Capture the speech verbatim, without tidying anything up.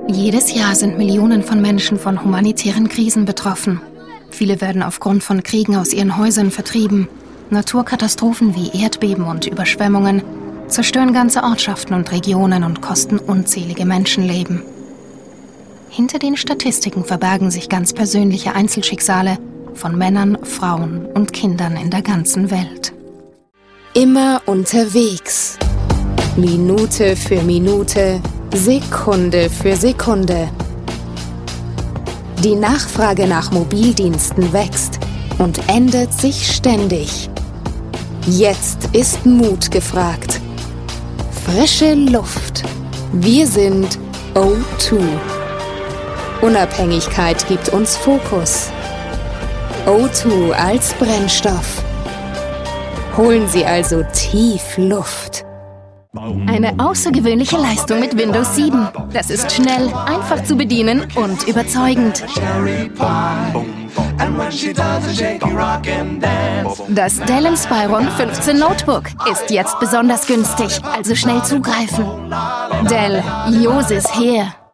Jedes Jahr sind Millionen von Menschen von humanitären Krisen betroffen. Viele werden aufgrund von Kriegen aus ihren Häusern vertrieben. Naturkatastrophen wie Erdbeben und Überschwemmungen zerstören ganze Ortschaften und Regionen und kosten unzählige Menschenleben. Hinter den Statistiken verbergen sich ganz persönliche Einzelschicksale von Männern, Frauen und Kindern in der ganzen Welt. Immer unterwegs. Minute für Minute, Sekunde für Sekunde. Die Nachfrage nach Mobildiensten wächst und ändert sich ständig. Jetzt ist Mut gefragt. Frische Luft. Wir sind O zwei. Unabhängigkeit gibt uns Fokus. O zwei als Brennstoff. Holen Sie also tief Luft. Eine außergewöhnliche Leistung mit Windows sieben. Das ist schnell, einfach zu bedienen und überzeugend. Das Dell Inspiron fünfzehn Notebook ist jetzt besonders günstig, also schnell zugreifen. Dell, yours is here.